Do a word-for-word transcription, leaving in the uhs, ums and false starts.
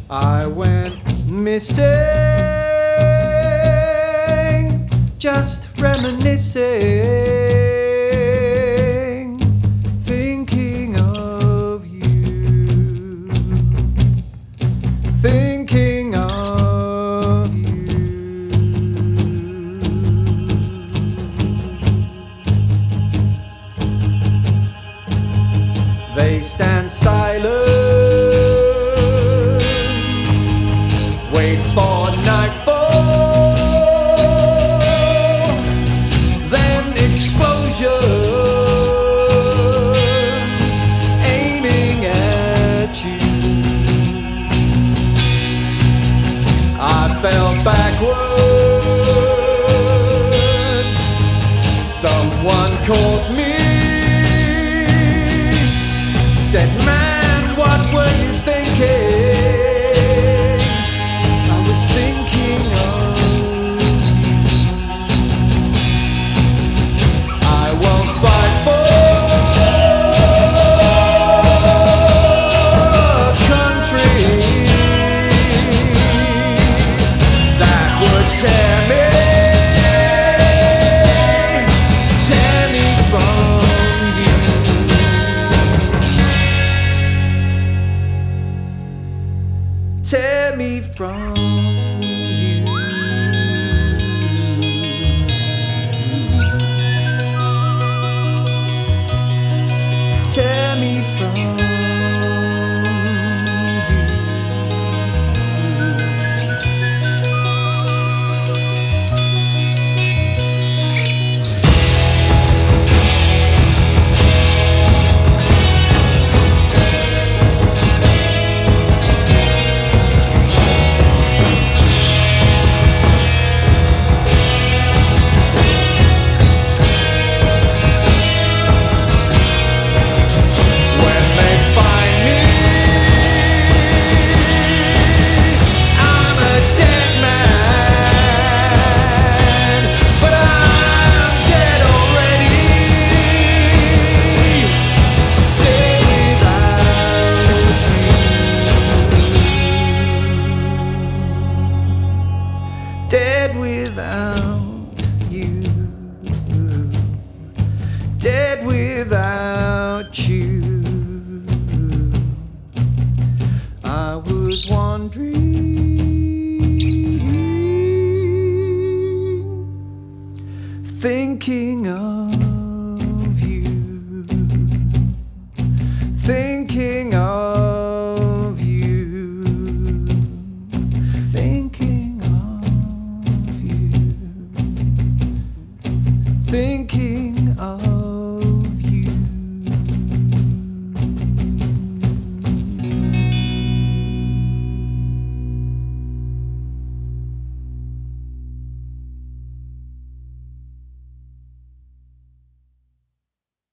I went missing, just reminiscing, thinking of you, thinking of you. They stand silent, wait for nightfall, then explosions aiming at you. I fell backwards, someone caught me, said, "Man, what were you thinking?" I was thinking of you. I won't fight for a country that would tear me, tear me from you. Tear me from you. Tear me from you. Dead without you, dead without you. I was wandering, thinking of